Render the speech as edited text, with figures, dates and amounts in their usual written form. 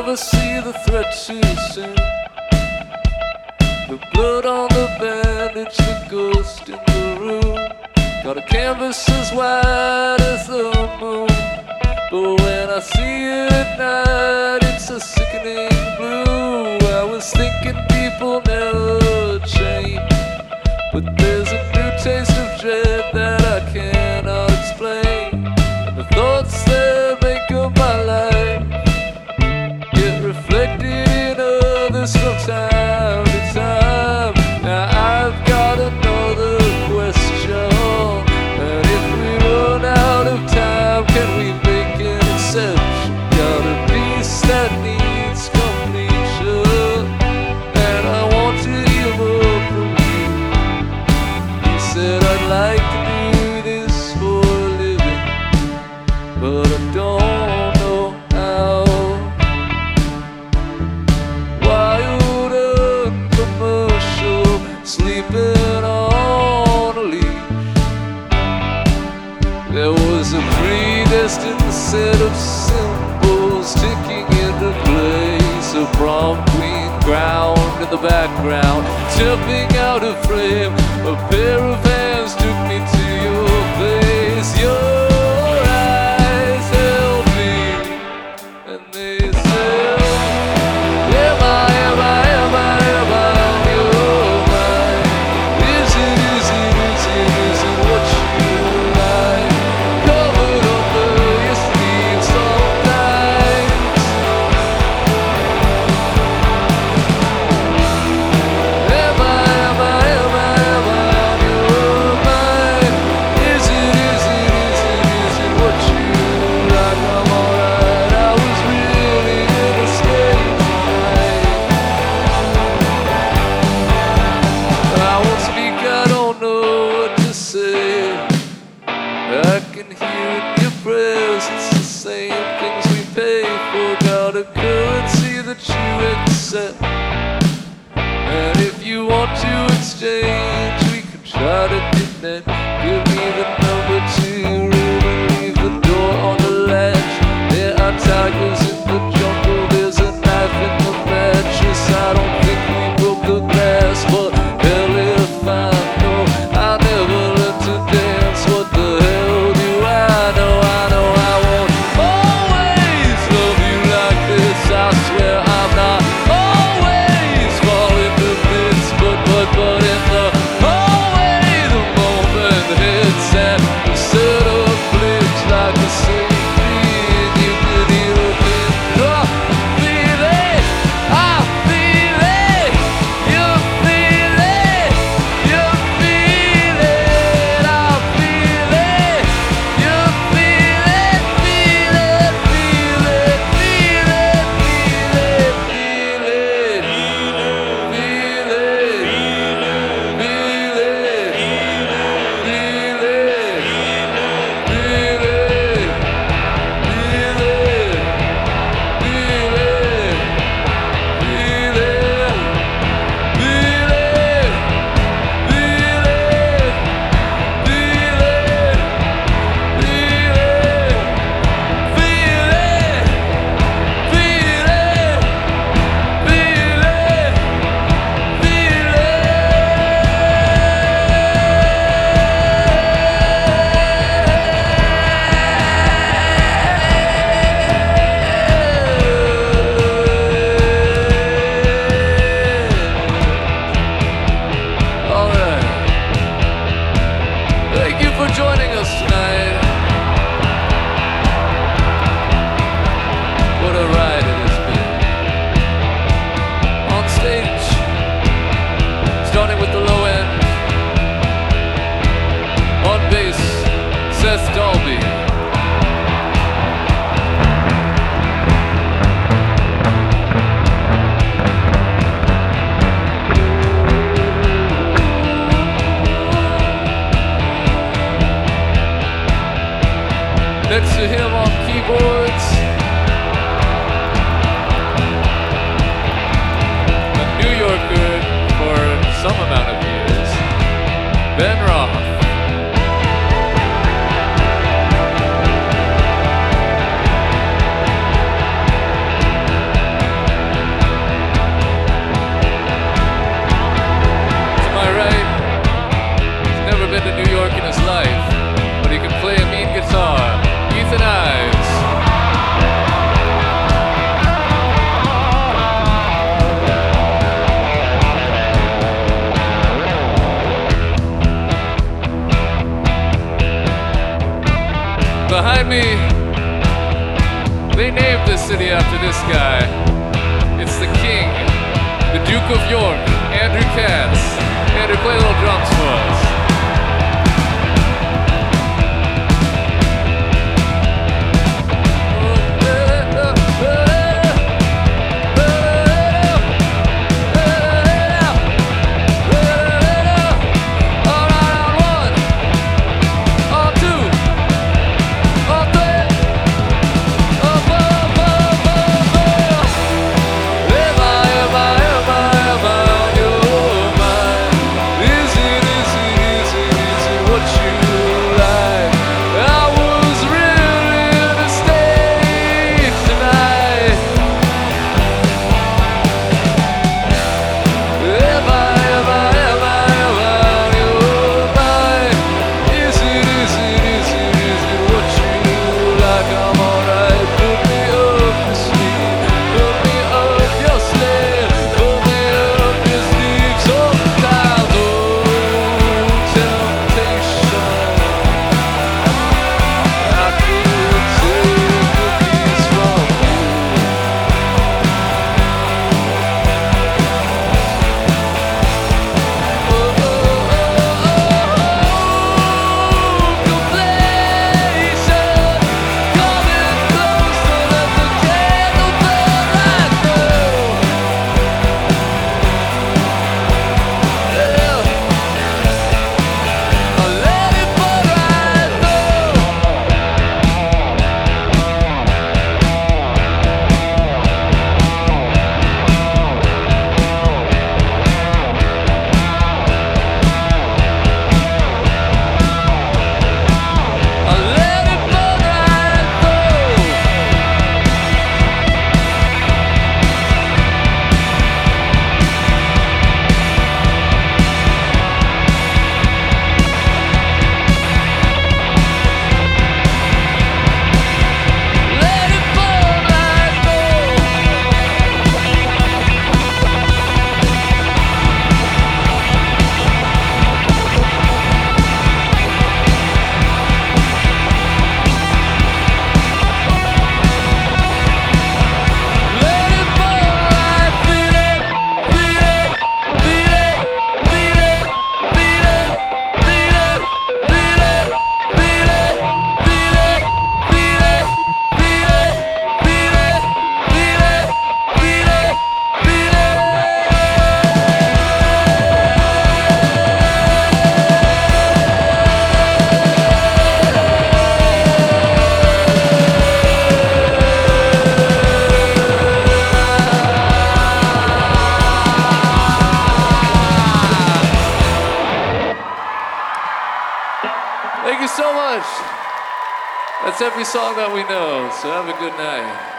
never see the threat too soon. The blood on the bandage, the ghost in the room. Got a canvas as white as the moon, but when I see it at night, it's a sickening blue. I was thinking people never change, but there's a new taste of dread that I cannot explain. And the thoughts that make up my life get reflected in others from time to time. Now I've got another question, and if we run out of time, can we make an exception? Got a piece that needs completion, and I want to hear more from you. He said I'd like to do this for a living, but I don't know how. Wild and commercial, sleeping on a leash. There was a predestined set of symbols ticking into place. A prom queen ground in the background, jumping out of frame. A pair of hands took me to your face. Your eyes held me, and they said, am I on your mind? Is it what you like? Covered under your sleeve sometimes. Am I on your mind? Is it what you like? I'm alright, I was really in a state tonight. I won't speak, I don't know what to say. I can hear in your prayers, it's the same things we pay for. Got a currency that you accept, and if you want to exchange, we can try to connect. Give me the number to your room and leave the door on the latch. There are tigers in the jungle, there's a knife in the mattress. I don't think we broke the glass, but hell if I know. I never learned to dance, what the hell do I know? I won't always love you like this. I swear I'm not always falling to bits, but in the me, they named this city after this guy. It's the king, the Duke of York, Andrew Katz. Andrew, play a little drums for us. Thank you so much. That's every song that we know, so have a good night.